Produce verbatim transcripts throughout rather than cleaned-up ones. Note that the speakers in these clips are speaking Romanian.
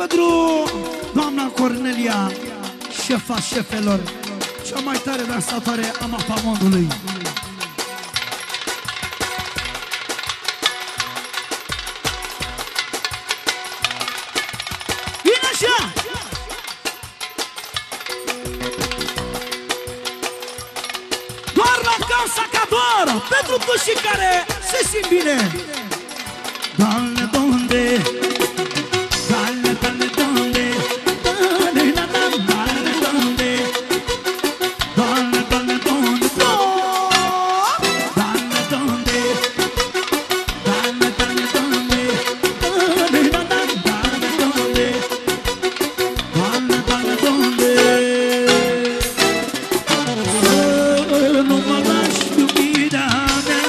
pentru doamna Cornelia, șefa șefelor, cea mai tare dansatoare a Mapamondului. Vine așa! Doar la casa ca doar, pentru toți cei care se simt bine. Doamne, donde? Doamne, doamne, donde? Doamne, doamne, donde? Doamne, doamne, donde? Doamne, donde? Doamne, doamne, donde? Doamne, doamne, donde? Doamne, doamne, donde? Să nu mă lași, iubita mea,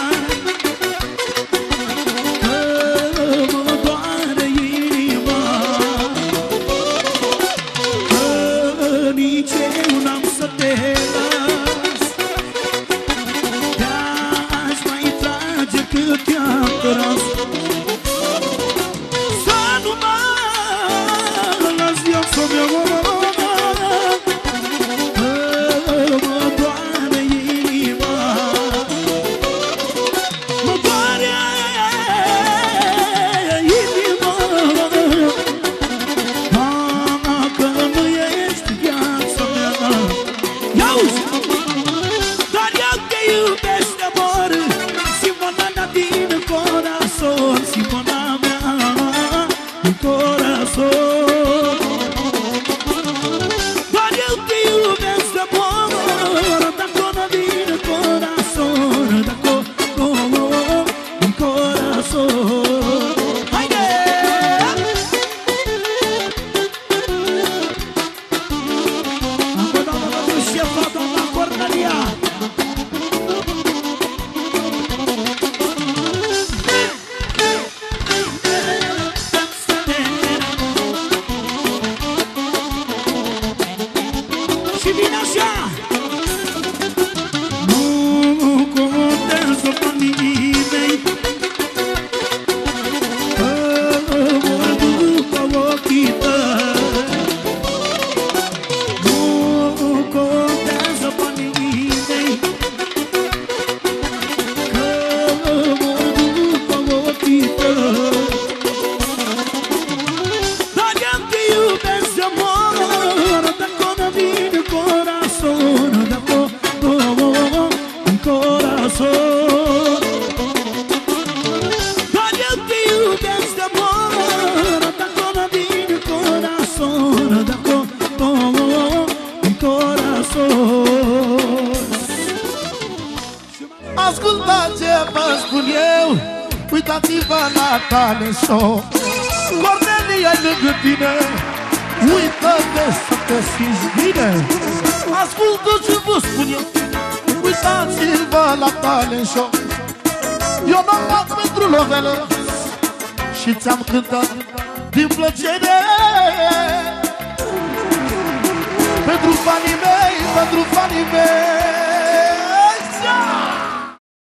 ascultați ce vă spun eu, uitați-vă la talent show. Cornelia e lângă tine, uită-te să te simți bine. Ascultă ce vă spun eu, uitați-vă la talent show. Eu m-am dat pentru lovele și ți-am cântat din plăcere. Pentru fanii mei, pentru fanii mei.